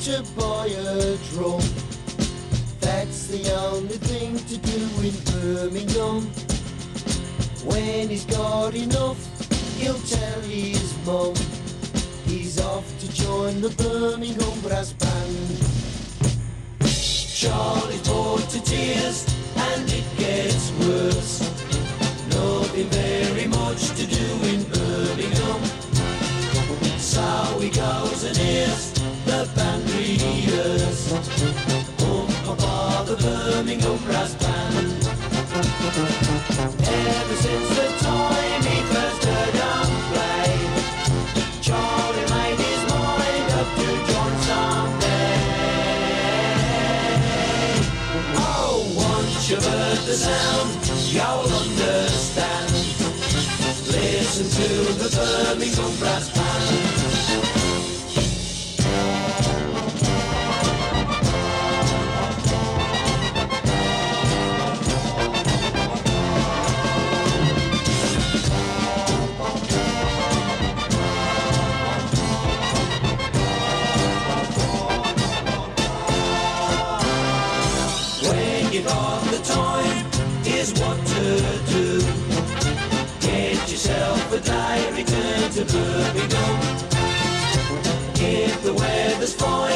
to buy a drum. That's the only thing to do in Birmingham. When he's got enough, he'll tell his mum he's off to join the Birmingham Brass Band. Charlie's bored to tears and it gets worse. Nothing very much to do in Birmingham. So he goes and hears the band rehearse. By the Birmingham Brass Band. Ever since the time he first heard them play, Charlie made his mind up to join someday. Oh, once you've heard the sound, you'll understand. Listen to the Birmingham Brass Band. If all the time is what to do, get yourself a day, return to Birmingham. If the weather's fine,